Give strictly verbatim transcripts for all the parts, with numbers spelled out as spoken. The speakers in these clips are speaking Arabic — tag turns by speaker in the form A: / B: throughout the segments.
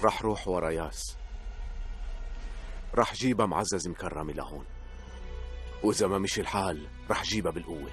A: رح روح ورا ياس، رح جيبها معزز مكرمة لهون، وإذا ما مشي الحال رح جيبها بالقوة.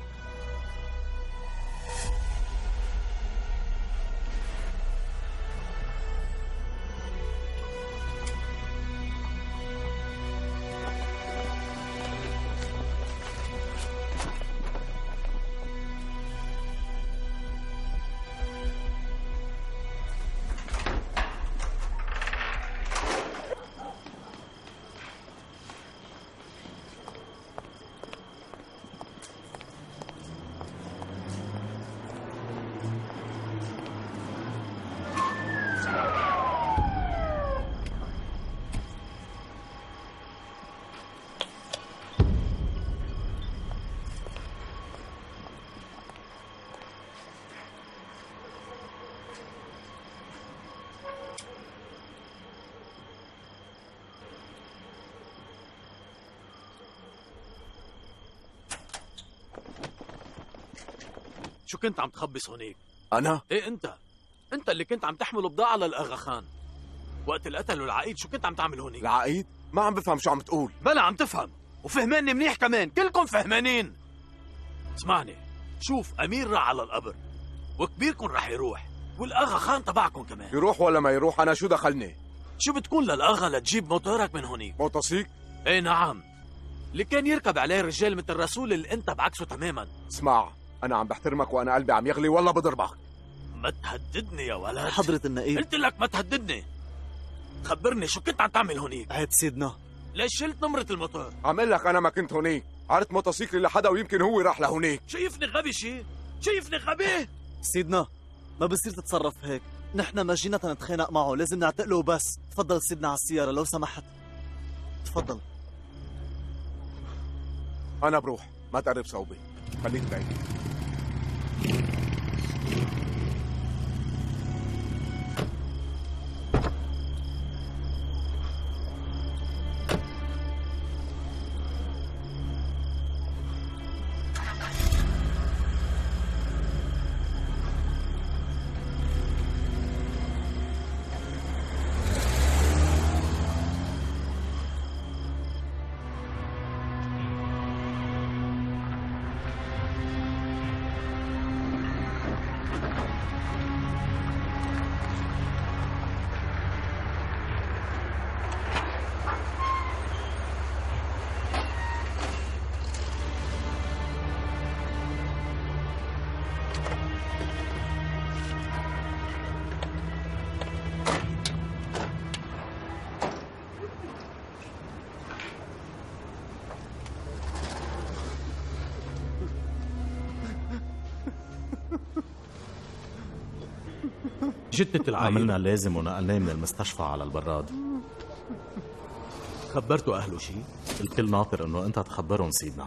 B: شو كنت عم تخبص هونيك؟
A: أنا؟
B: ايه انت انت اللي كنت عم تحمل بضاعة للأغا خان وقت القتل والعقيد. شو كنت عم تعمل هونيك؟
A: العقيد؟ ما عم بفهم شو عم تقول.
B: بلا عم تفهم وفهماني منيح كمان، كلكم فهمانين. اسمعني، شوف أمير راح على القبر وكبيركم راح يروح والأغا خان تبعكم كمان.
A: يروح ولا ما يروح أنا شو دخلني؟
B: شو بتكون للأغا لتجيب موتورك من هونيك؟
A: موتوسيك؟
B: ايه نعم، اللي كان يركب عليه رجال مثل الرسول اللي انت بعكسه تماما.
A: اسمع، أنا عم بحترمك وأنا قلبي عم يغلي والله بضربك.
B: ما تهددني يا ولد.
C: حضرة النقيب
B: قلت لك ما تهددني. خبرني شو كنت عم تعمل هونيك؟
C: هات سيدنا.
B: ليش شلت نمرة الموتور؟
A: عم اقول لك أنا ما كنت هونيك، عرضت موتوسيكلي لحدا ويمكن هو راح لهونيك.
B: شايفني غبي شي؟ شايفني غبي؟
C: سيدنا ما بصير تتصرف هيك، نحن ما جينا نتخانق معه، لازم نعتقله وبس. تفضل سيدنا على السيارة لو سمحت. تفضل.
A: أنا بروح، ما تقرب صوبي، خليك بعيد.
B: جدة العائلة
D: عملنا اللازم ونقلناه من المستشفى على البراد.
B: خبرتوا أهله شي؟
D: الكل ناطر إنه أنت تخبرهم سيدنا.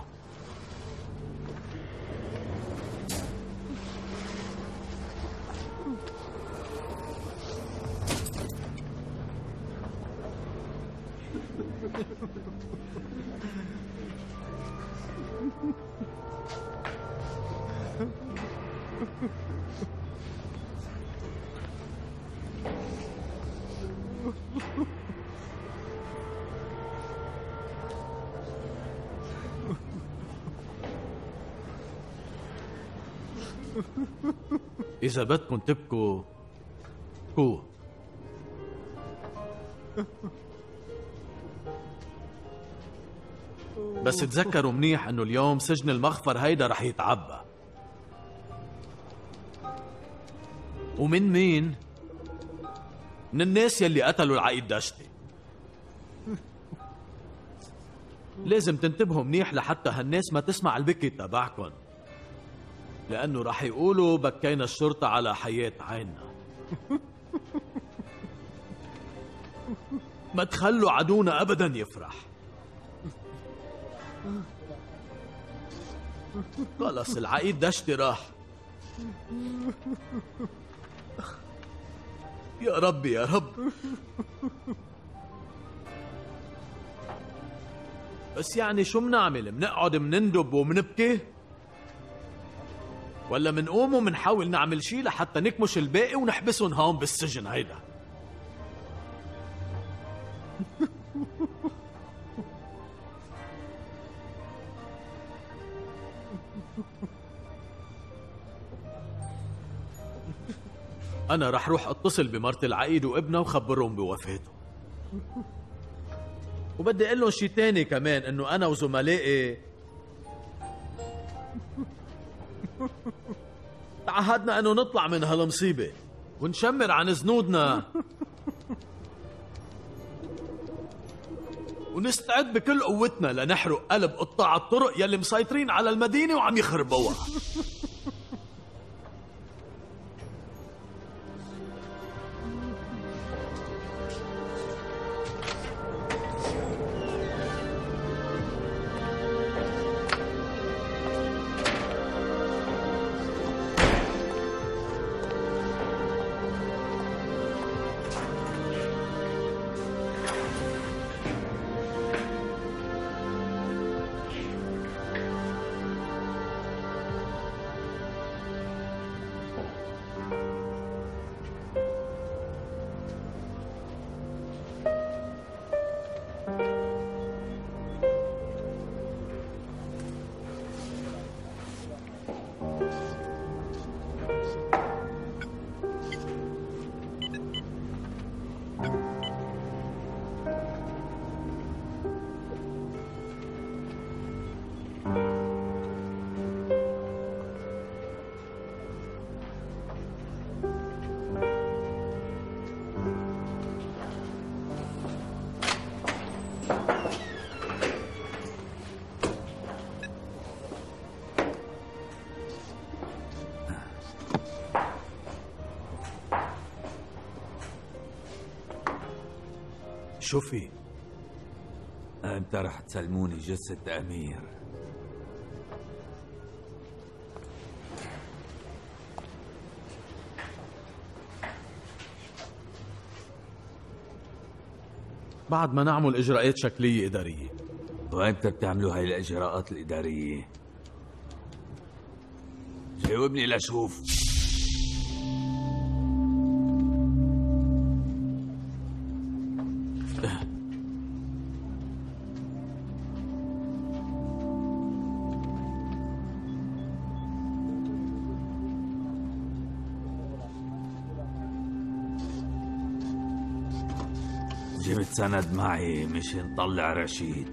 B: إذا بدكم تبكوا بكوا، بس تذكروا منيح إنه اليوم سجن المخفر هيدا رح يتعبى. ومن مين؟ من الناس يلي قتلوا العقيد دشتي. لازم تنتبهوا منيح لحتى هالناس ما تسمع البكي تبعكن، لأنه رح يقولوا بكينا الشرطة على حياة عيننا. ما تخلوا عدونا أبدا يفرح. خلص العقيد دشتي راح. يا رب يا رب. بس يعني شو منعمل؟ منقعد منندب ومنبكي؟ ولا منقوم ومنحاول نعمل شي لحتى نكمش الباقي ونحبسهم هون بالسجن هيدا؟ أنا رح روح أتصل بمرت العقيد وابنها وخبرهم بوفاته. وبدي أقول لهم شي تاني كمان، إنه أنا وزملائي تعهدنا إنه نطلع من هالمصيبة ونشمر عن زنودنا ونستعد بكل قوتنا لنحرق قلب قطاع الطرق يلي مسيطرين على المدينة وعم يخربوها. شوفي،
E: أنت رح تسلموني جثة أمير.
B: بعد ما نعمل إجراءات شكلية إدارية.
E: وأنت بتعملوا هاي الإجراءات الإدارية؟ جاوبني لشوف. جبت سند معي مشان نطلع رشيد.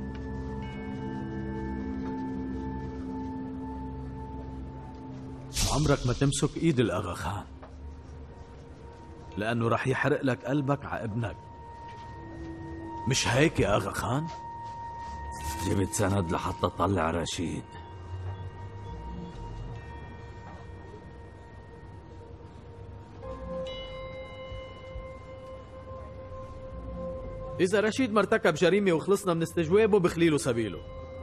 B: عمرك ما تمسك ايد الاغا خان، لانه رح يحرق لك قلبك ع ابنك. مش هيك يا اغا خان؟
E: جبت سند لحتى اطلع رشيد.
B: إذا رشيد ما ارتكب جريمة وخلصنا من استجوابه بخليله سبيله.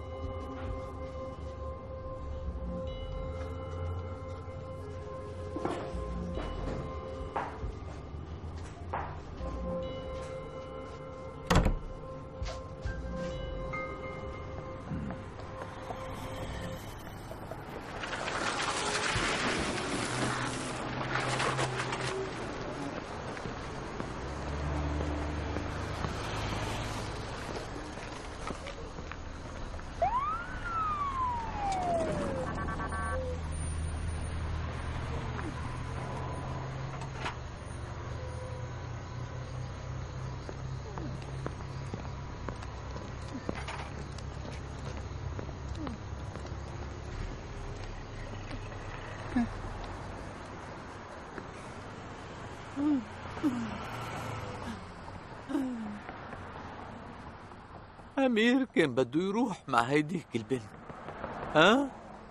E: أمير كان بده يروح مع هيديك البنت، ها؟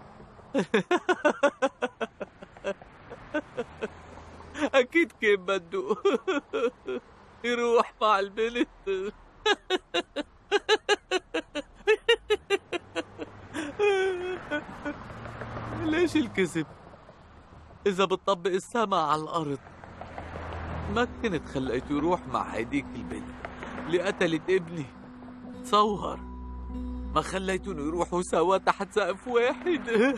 E: أكيد كان بده يروح مع البنت. ليش الكذب؟ إذا بتطبق السما على الأرض ما كنت خليته يروح مع هيديك البنت اللي قتلت ابني. تصور ما خليتهم يروحوا سوا تحت سقف واحد.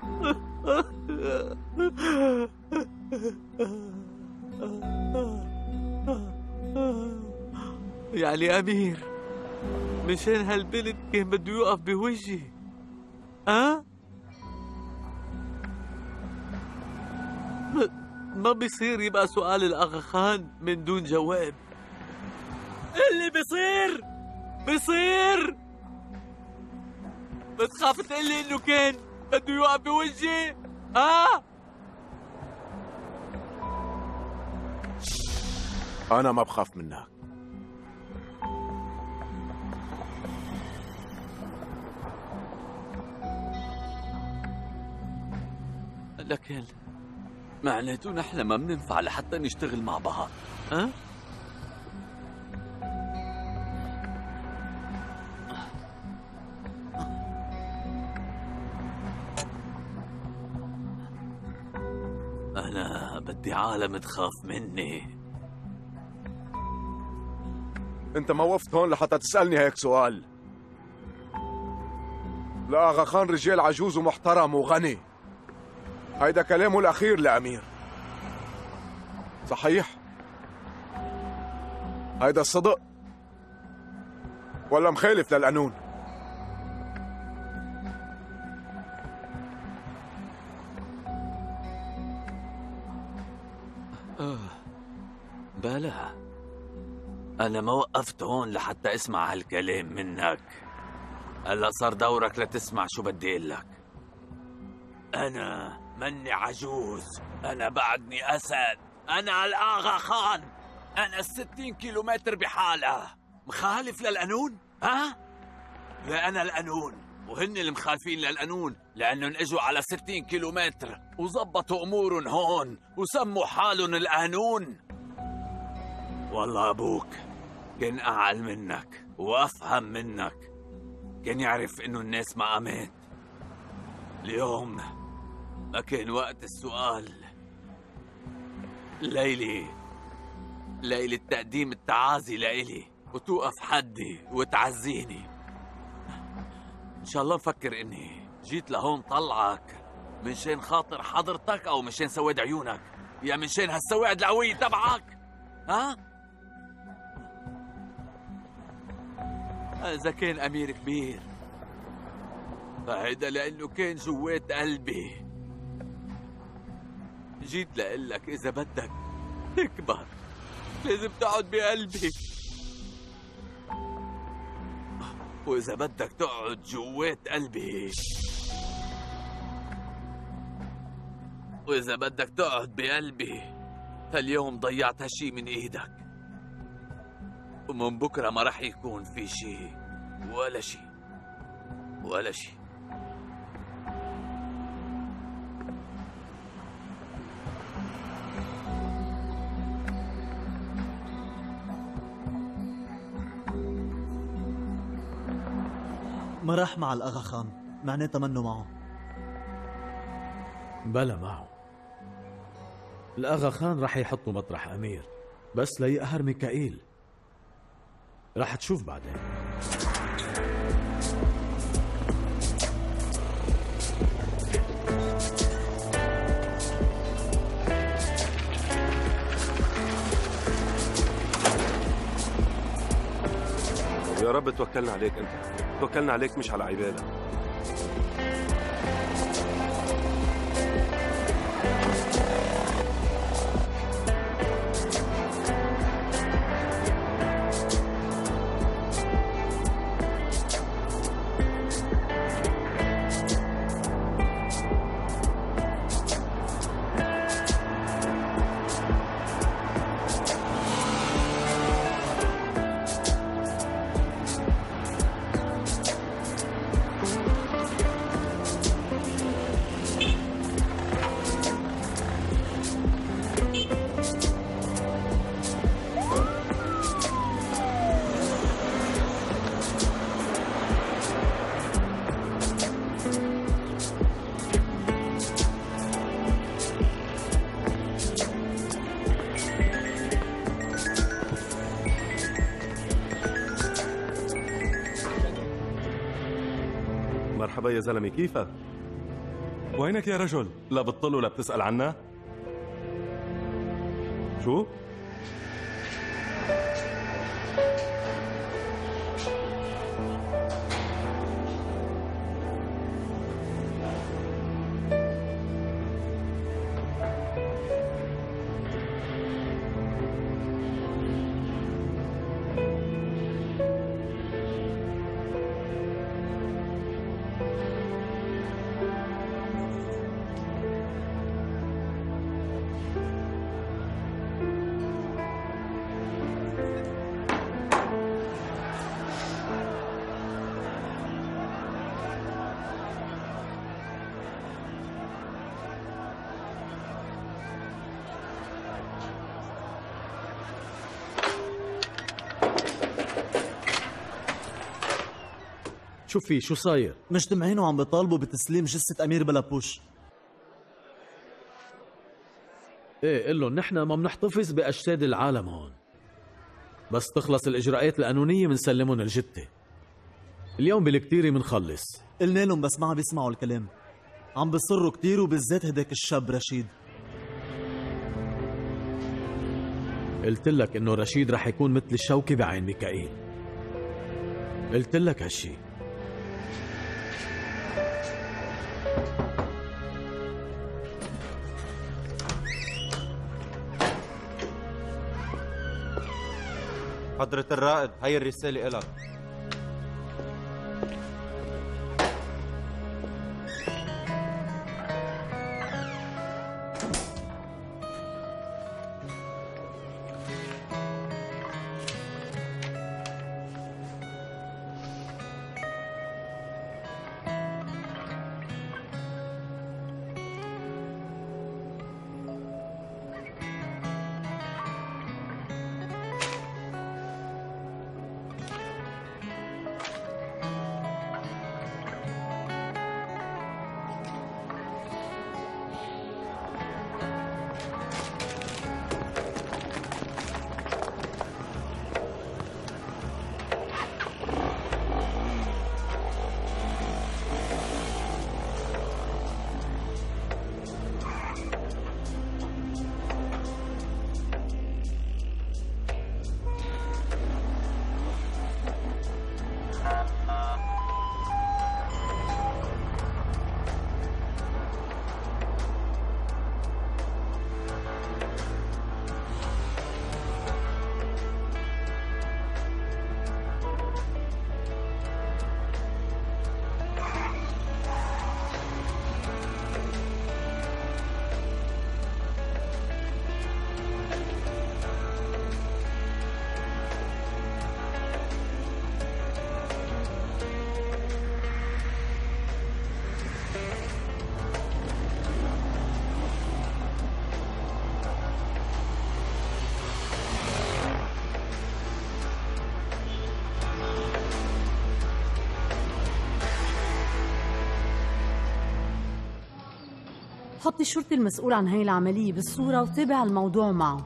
E: يعني أمير مشان هالبنت كان بده يوقف بوجهي، ها؟ ما بيصير يبقى سؤال الأغا خان من دون جواب. اللي بيصير بيصير. بتخاف تقلي إنه كان بده يوقف بوجهي؟ ها؟
A: أنا ما بخاف منك.
E: لكن معناته نحن ما بننفع لحتى نشتغل مع بعض، ها؟ أنا بدي عالم تخاف مني.
A: أنت ما وقفت هون لحتى تسألني هيك سؤال. الآغا خان رجال عجوز ومحترم وغني. هيدا كلامه الأخير لأمير. صحيح؟ هيدا الصدق ولا مخالف للقانون؟
E: آه. بلا أنا ما وقفت هون لحتى أسمع هالكلام منك. هلا صار دورك لتسمع شو بدي أقول لك. أنا مني عجوز، أنا بعدني أسد، أنا الآغا خان، أنا الستين كيلومتر بحالة. مخالف للقانون؟ ها؟ لا أنا القانون، وهن المخالفين للقانون لأنهم اجوا على ستين كيلومتر وزبطوا أمورهم هون وسموا حالهم القانون. والله أبوك كان أعل منك وأفهم منك، كان يعرف إنه الناس ما قامت. اليوم ما كان وقت السؤال. ليلي ليلة تقديم التعازي لإلي وتوقف حدي وتعزيني. إن شاء الله مفكر إني جيت لهون طلعك من شان خاطر حضرتك أو من شان سواد عيونك، يا من شان هالسواعد العوية تبعك. ها؟ إذا كان أمير كبير فهيدا لأنه كان جوات قلبي. جيت لقلك إذا بدك تكبر لازم تقعد بقلبي، وإذا بدك تقعد جوات قلبي، وإذا بدك تقعد بقلبي، فاليوم ضيعت هالشي من إيدك، ومن بكرة ما رح يكون في شي ولا شي ولا شي.
C: ما راح مع الأغا خان، معناتها منه معه.
F: بلا معه. الأغا خان رح يحطه مطرح أمير بس ليقهر ميكائيل. رح تشوف بعدين.
G: يا رب توكلنا عليك انت، توكلنا عليك مش على عباده.
H: مرحبا يا زلمة، كيفك؟ وينك يا رجل؟ لا بتطل ولا بتسأل عنا؟ شو؟
F: شو في شو صاير؟
C: مجتمعين وعم بيطالبوا بتسليم جثة أمير بلابوش.
F: ايه قل لهم نحن ما بنحتفظ بأجساد العالم هون، بس تخلص الإجراءات القانونية بنسلمهم الجثة. اليوم بالكتير بنخلص.
C: قلنا لهم بس ما عم بيسمعوا الكلام، عم بيصروا كتير وبالذات هداك الشاب رشيد.
F: قلت لك انه رشيد رح يكون مثل الشوكة بعين ميكائيل، قلت لك هالشي.
I: حضرة الرائد، هاي الرسالة إلك.
J: حطي الشرطي المسؤول عن هاي العملية بالصورة وتابع الموضوع معه.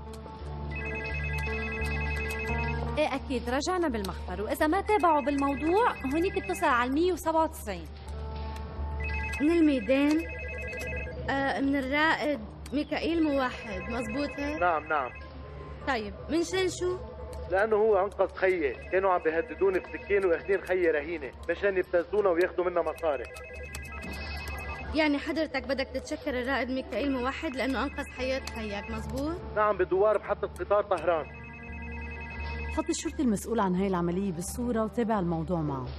K: ايه اكيد رجعنا بالمخبر، واذا ما تابعوا بالموضوع هونيك اتصل على مية وسبعة وتسعين.
L: من الميدان. آه من الرائد ميكائيل موحد، مزبوط هيك؟
M: نعم نعم.
L: طيب من شان شو؟
M: لأنه هو أنقذ خيي، كانوا عم بيهددوني بسكين واخدين خيي رهينة مشان يبتزونا وياخدوا منا مصاري.
L: يعني حضرتك بدك تتشكر الرائد ميكائيل موحد لأنه أنقذ حياة خيك، مزبوط؟
M: نعم بدوار بحطة قطار طهران.
J: حطي الشرطي المسؤول عن هاي العملية بالصورة وتابع الموضوع معه.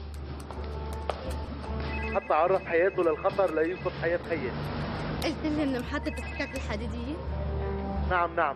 M: حتى عرض حياته للخطر لينقذ حياة خيي.
L: قلت لي إنه محطة السكك الحديدية؟
M: نعم نعم.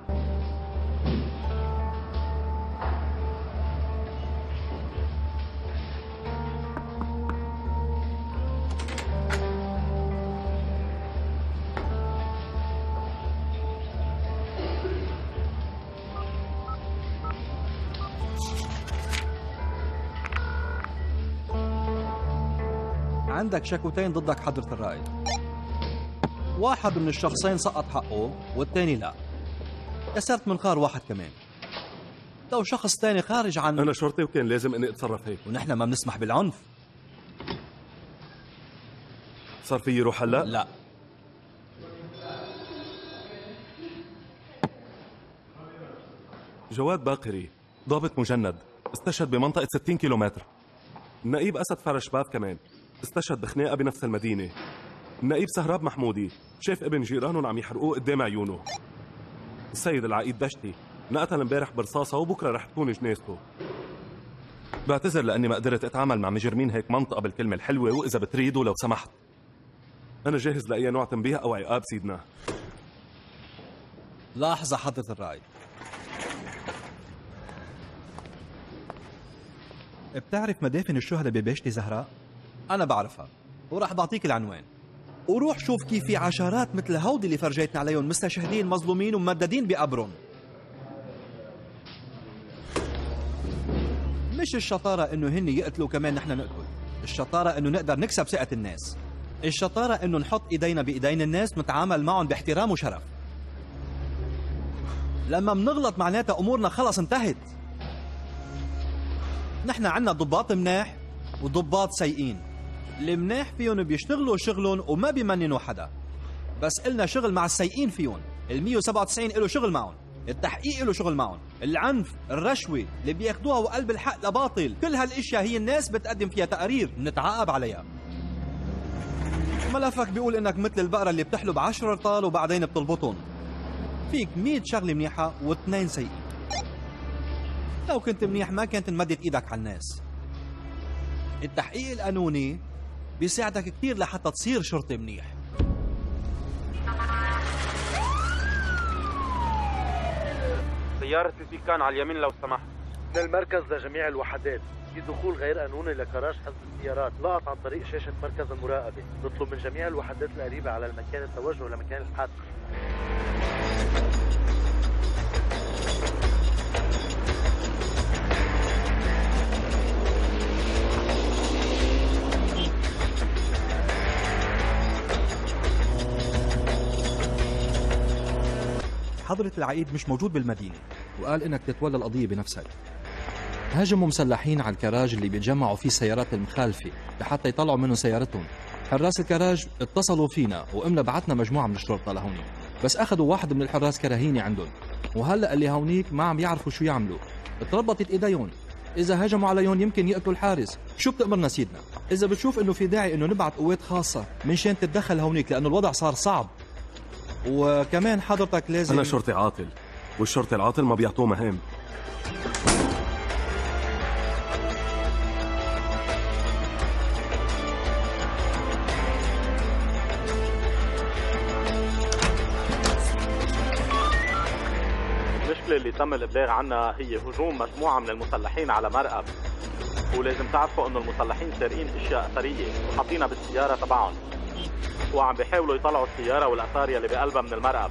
N: عندك شكوتين ضدك حضرة الرائد. واحد من الشخصين سقط حقه والتاني لا. كسرت منخار واحد كمان. لو شخص تاني خارج عن
G: أنا شرطي وكان لازم إني أتصرف هيك،
N: ونحن ما بنسمح بالعنف.
G: صار فيي روح هلا؟
N: لا.
G: جواد باقري ضابط مجند استشهد بمنطقة ستين كيلومتر. النقيب أسد فرشباب كمان استشهد بخناقة بنفس المدينة. النقيب سهراب محمودي شاف ابن جيرانهم عم يحرقوه قدام عيونه. السيد العقيد دشتي انقتل امبارح برصاصة وبكرة رح تكون جنازته. بعتذر لأني ما قدرت أتعامل مع مجرمين هيك منطقة بالكلمة الحلوة، وإذا بتريدوا لو سمحت أنا جاهز لأي نوع تنبيه أو عقاب سيدنا.
N: لاحظة حضرة الرائد، بتعرف مدافن الشهداء ببيشتي زهراء؟ أنا بعرفها وراح بعطيك العنوان، وروح شوف كيف في عشرات مثل هودي اللي فرجيتنا عليهم مستشهدين مظلومين وممددين بقبرهم. مش الشطارة إنه هن يقتلوا كمان نحن نقتل. الشطارة إنه نقدر نكسب ثقة الناس. الشطارة إنه نحط إيدينا بإيدين الناس ونتعامل معهم باحترام وشرف. لما منغلط معناتها أمورنا خلص انتهت. نحن عنا ضباط مناح وضباط سيئين. المناح فيهم بيشتغلوا شغلهم وما بيمننوا حدا، بس إلنا شغل مع السيئين فيهم. ال مية وسبعة وتسعين له شغل معهم، التحقيق له شغل معهم، العنف، الرشوة اللي بياخدوها وقلب الحق لباطل، كل هالاشياء هي الناس بتقدم فيها تقارير بنتعاقب عليها. ملفك بيقول انك مثل البقرة اللي بتحلب عشر رطال وبعدين بتلبطهم. فيك مية شغلة منيحة واثنين سيئين. لو كنت منيح ما كنت مدت ايدك على الناس. التحقيق القانوني بيساعدك كثير لحتى تصير شرطي منيح.
I: سيارة البيكان على اليمين لو سمحت.
M: من المركز لجميع الوحدات، في دخول غير قانوني لكراج حزب السيارات لقط عن طريق شاشة مركز المراقبة. نطلب من جميع الوحدات القريبة على المكان التوجه لمكان الحادث.
N: حضرة العقيد مش موجود بالمدينة، وقال إنك تتولى القضية بنفسك. هاجموا مسلحين على الكراج اللي بيتجمعوا فيه السيارات المخالفة لحتى يطلعوا منه سيارتهم. حراس الكراج اتصلوا فينا وقمنا بعتنا مجموعة من الشرطة لهونيك، بس أخذوا واحد من الحراس كرهينة عندهم، وهلأ اللي هونيك ما عم يعرفوا شو يعملوا. اتربطت إيديهم، إذا هجموا عليهم يمكن يقتلوا الحارس. شو بتأمرنا سيدنا؟ إذا بتشوف إنه في داعي إنه نبعت قوات خاصة من شان تتدخل هونيك لأنه الوضع صار صعب. وكمان حضرتك لازم.
G: أنا شرطي عاطل، والشرطي العاطل ما بيعطوه مهام.
D: المشكلة اللي تم الإبلاغ عنها هي هجوم مجموعة من المسلحين على مرقب، ولازم تعرفوا إنه المسلحين سارقين أشياء أثرية وحاطينها بالسيارة تبعهم، وعم بيحاولوا يطلعوا السيارة والأثار يلي بقلبها من المرقب.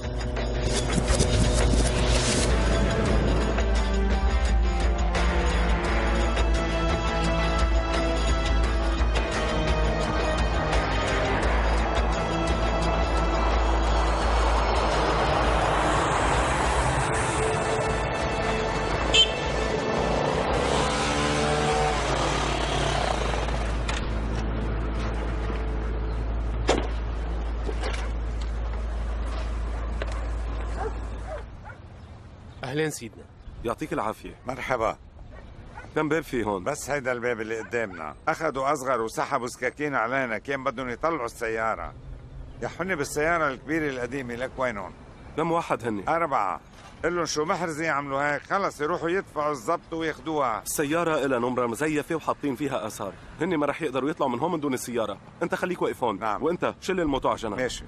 G: أهلين سيدنا. يعطيك العافية.
O: مرحبا.
G: كم باب في هون؟
O: بس هيدا الباب اللي قدامنا. أخذوا أصغر وسحبوا سكاكين علينا، كان بدهم يطلعوا السيارة. يحوني بالسيارة الكبيرة القديمة، لك وينهم؟
G: كم واحد هني؟
O: أربعة. قل لهم شو محرزة يعملوا هيك، خلص يروحوا يدفعوا الضبط وياخدوها.
G: السيارة إلها نمرة مزيفة وحاطين فيها آثار، هني ما رح يقدروا يطلعوا من هون من دون السيارة. أنت خليك واقف هون.
O: نعم.
G: وأنت شل الموتو على جنب.
O: ماشي.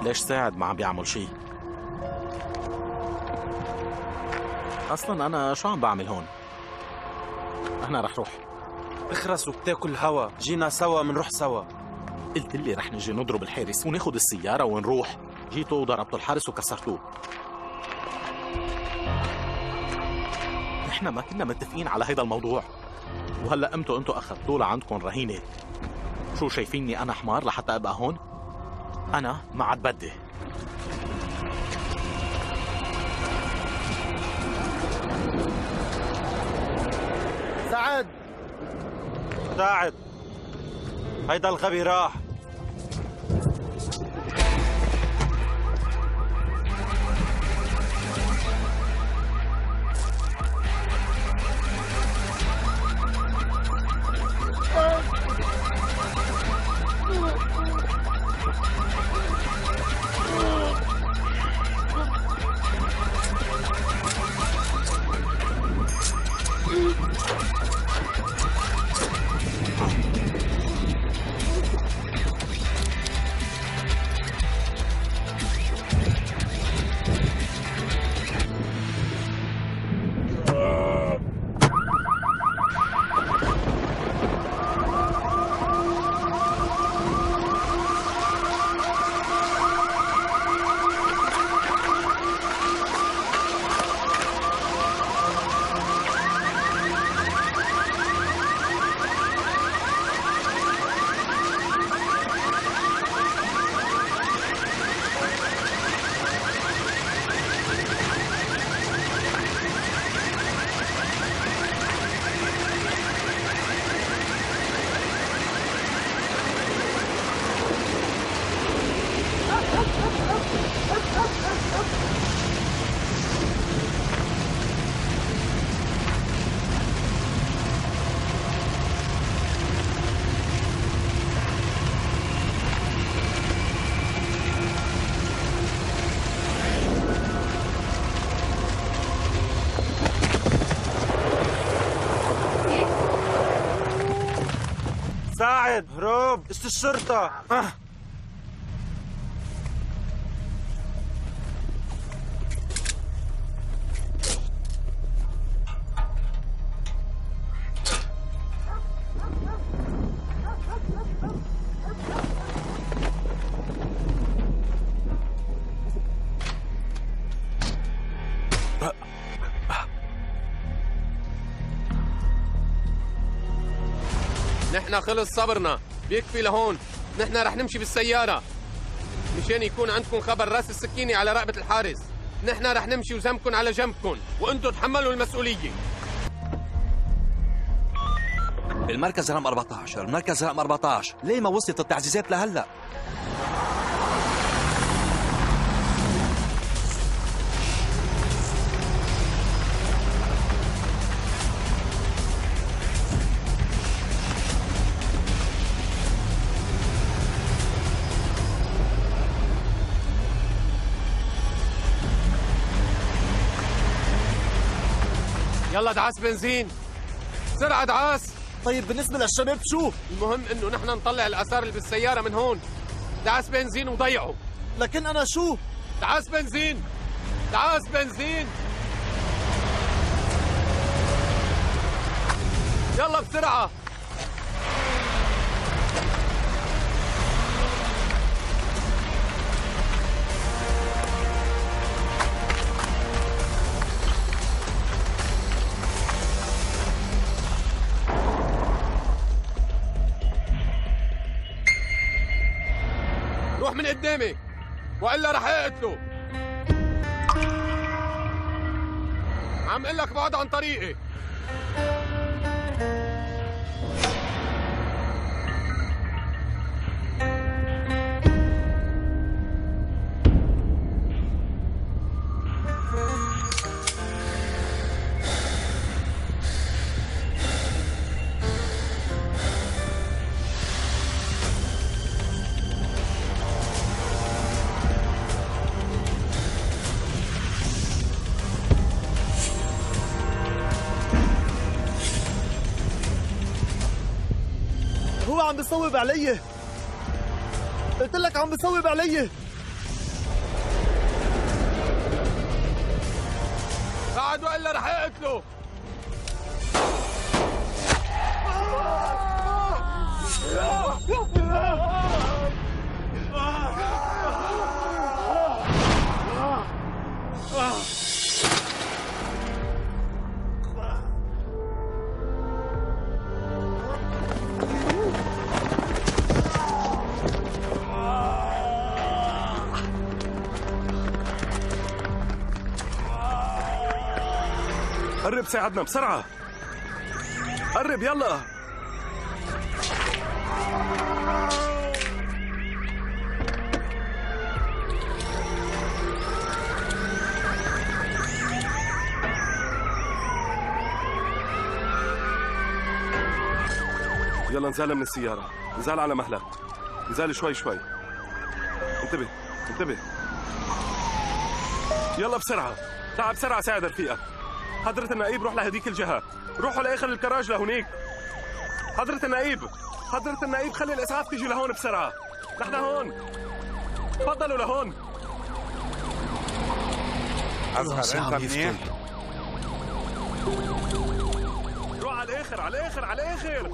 D: ليش ساعد ما عم بيعمل شيء؟ اصلا انا شو عم بعمل هون؟ انا رح روح.
I: اخرس وبتاكل هوا، جينا سوا منروح سوا.
D: قلت لي رح نجي نضرب الحارس وناخد السيارة ونروح. جيتوا وضربتوا الحارس وكسرتوه. احنا ما كنا متفقين على هيدا الموضوع، وهلا قمتوا انتوا اخذتوه لعندكم رهينة. شو شايفيني انا حمار لحتى ابقى هون؟ انا ما عاد بدي.
I: سعد ساعد، هيدا الغبي راح. ساعد هروب، است الشرطة. أه.
A: نحن خلص صبرنا، بيكفي لهون. نحن رح نمشي بالسيارة مشان يكون عندكم خبر راس السكينة على رقبة الحارس. نحن رح نمشي وزمكم على جنبكم وانتم تحملوا المسؤولية.
N: المركز رقم أربعة عشر، المركز رقم أربعة عشر، ليه ما وصلت التعزيزات لهلا؟
A: يلا دعاس بنزين بسرعة دعاس.
C: طيب بالنسبة للشباب شو؟
A: المهم انه نحن نطلع الاثار اللي بالسيارة من هون. دعاس بنزين وضيعه.
C: لكن انا شو؟
A: دعاس بنزين دعاس بنزين يلا بسرعة. روح من قدامي والا رح اقتله. عم قل لك بعد عن طريقي.
C: هو عم بيصوب علي، قلت لك عم بيصوب علي.
A: ابعد والا رح اقتله.
G: قرب ساعدنا بسرعة، قرب يلا. يلا نزال من السيارة، نزال على مهلك، نزال شوي شوي. انتبه انتبه، يلا بسرعة، تعال بسرعة ساعد رفيقك. حضرة النقيب روح لهديك الجهة، روحوا لآخر الكراج لهونيك. حضرة النقيب، حضرة النقيب خلي الإسعاف تيجي لهون بسرعة، نحن هون، تفضلوا لهون.
O: أصغر أنت منيح؟
G: روح على الآخر على الآخر على الآخر.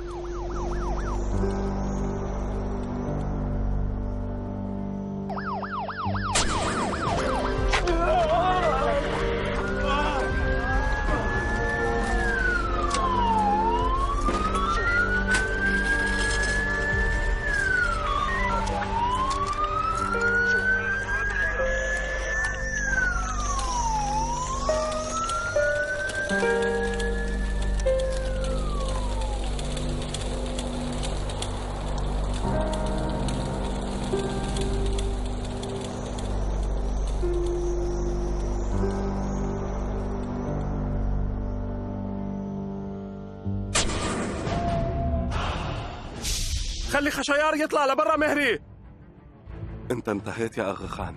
G: خلي خشيار يطلع لبرا مهري. انت انتهيت يا اغا خان.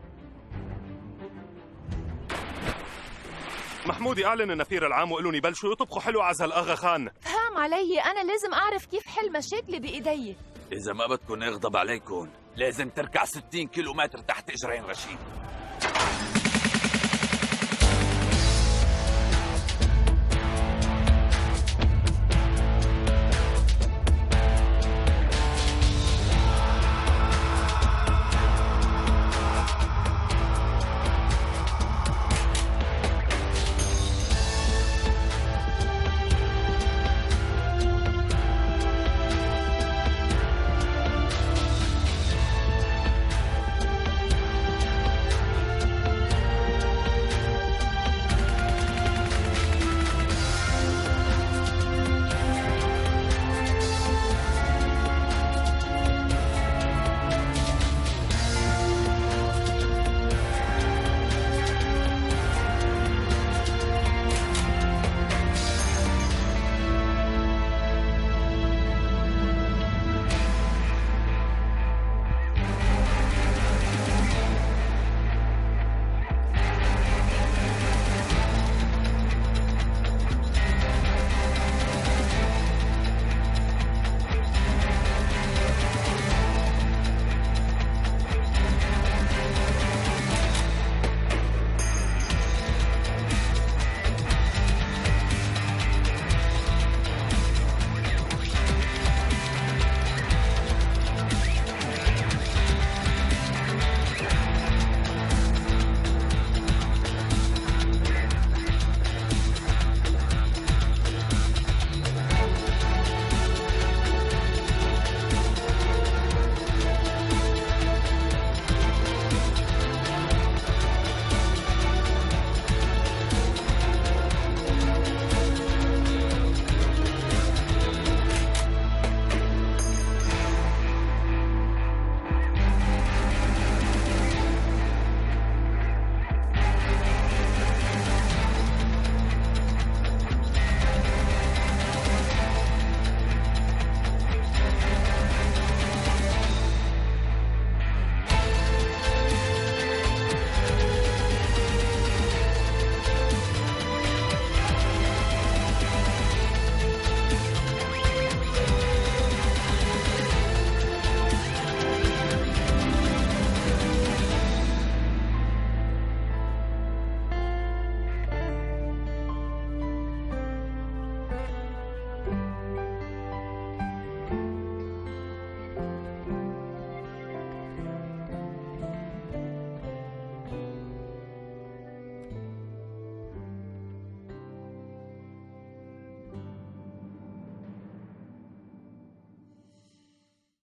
G: محمودي اعلن النفير العام وقالوا يبلشوا يطبخوا حلو عز هالاغا خان.
P: فهم علي، انا لازم اعرف كيف حل مشاكلي بايدي.
B: إذا ما بدكن أغضب عليكن لازم تركع ستين كيلو متر تحت إجرين رشيد.